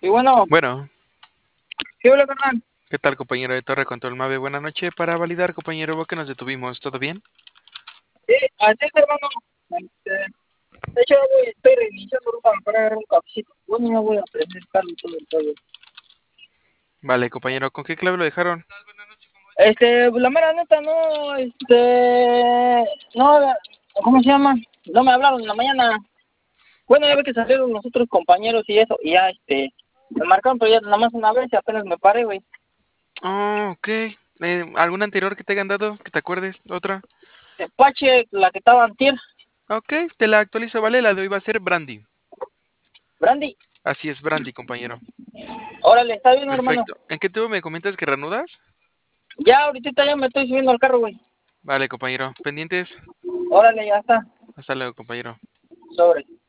Y bueno, Bueno, ¿qué hola, carnal? ¿qué tal, compañero de Torre Control Mave? Buenas noches. Para validar, compañero, ¿vos que nos detuvimos? ¿Todo bien? Sí, así es, hermano. De hecho, estoy reiniciando ruta para agarrar un cafecito. Bueno, ya voy a prender carro y todo el rollo. Vale, compañero, ¿con qué clave lo dejaron? Pues, la mera neta, no, no, ¿cómo se llama? No me hablaron en la mañana. Bueno, ya ve que salieron los otros compañeros y eso, y ya, me marcaron, pero ya nada más una vez y apenas me paré, güey. Oh, ok. ¿Alguna anterior que te hayan dado? ¿Que te acuerdes? ¿Otra? Pache, la que estaba antier, Ok, te la actualizo, ¿vale? La de hoy va a ser Brandy. Brandy. Así es, Brandy, compañero. Órale, está bien, hermano. Perfecto. ¿En qué tubo me comentas que reanudas? Ya, ahorita ya me estoy subiendo al carro, güey. Vale, compañero. ¿Pendientes? Órale, ya está. Hasta luego, compañero. Sobre.